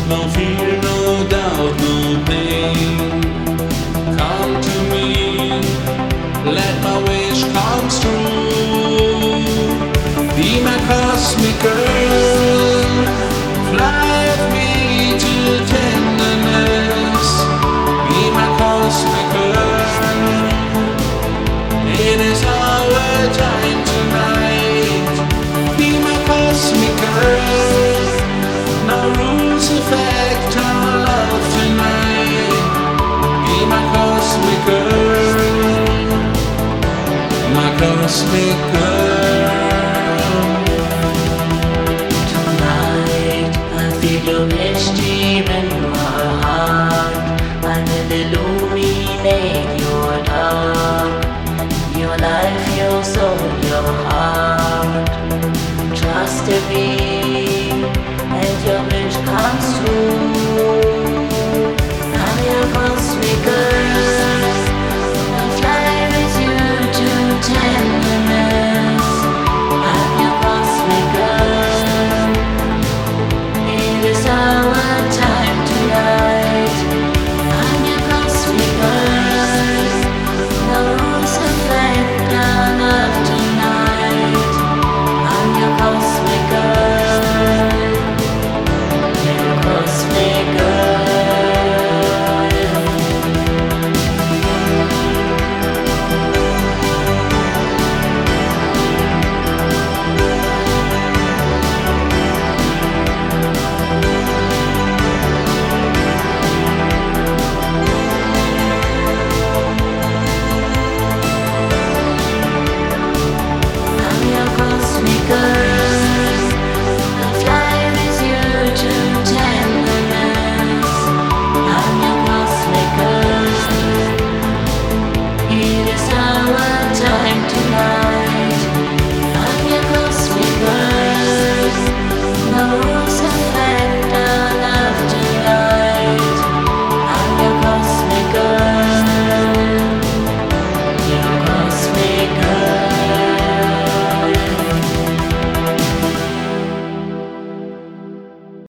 No fear, no doubt, no pain. Come to me, let my wish come true. Be my cosmic girl, fly with me to tenderness. Be my cosmic girl, it is our time tonight. Be my cosmic girl, no rules affect our love tonight. Be my cosmic girl, my cosmic girl. Tonight I feel your mischief in my heart. I will illuminate your dark, your life, your soul, your heart. Trust in me, and your wish comes true.